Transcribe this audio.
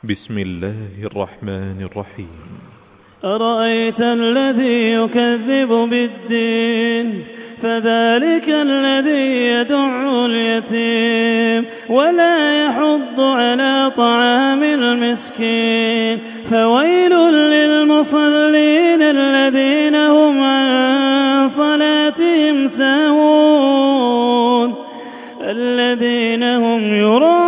بسم الله الرحمن الرحيم. أرأيت الذي يكذب بالدين فذلك الذي يدع اليتيم ولا يحض على طعام المسكين فويل للمصلين الذين هم عن صلاتهم ساهون الذين هم يراءون